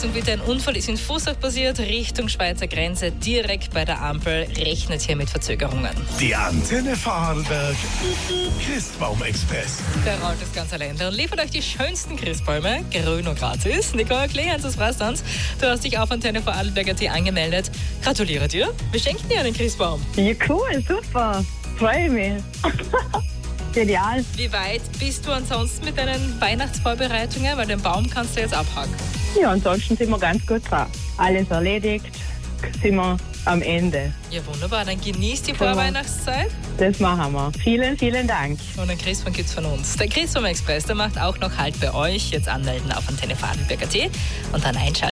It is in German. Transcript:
Achtung bitte, ein Unfall ist in Fußach passiert, Richtung Schweizer Grenze, direkt bei der Ampel, rechnet hier mit Verzögerungen. Die Antenne Vorarlberg Christbaum-Express. Der rollt das ganze Länder und liefert euch die schönsten Christbäume, grün und gratis. Nicole Clemens aus Brastanz, du hast dich auf Antenne Vorarlberg.at angemeldet. Gratuliere dir, wir schenken dir einen Christbaum. Ja, cool, super. Freue mich. Genial. Wie weit bist du ansonsten mit deinen Weihnachtsvorbereitungen? Weil den Baum kannst du jetzt abhaken. Ja, ansonsten sind wir ganz gut dran. Alles erledigt, sind wir am Ende. Ja, wunderbar. Dann genießt die Vorweihnachtszeit. Das machen wir. Vielen, vielen Dank. Und einen Christbaum gibt's von uns. Der Christbaum Express, der macht auch noch Halt bei euch. Jetzt anmelden auf Antenne Vorarlberg.at und dann einschalten.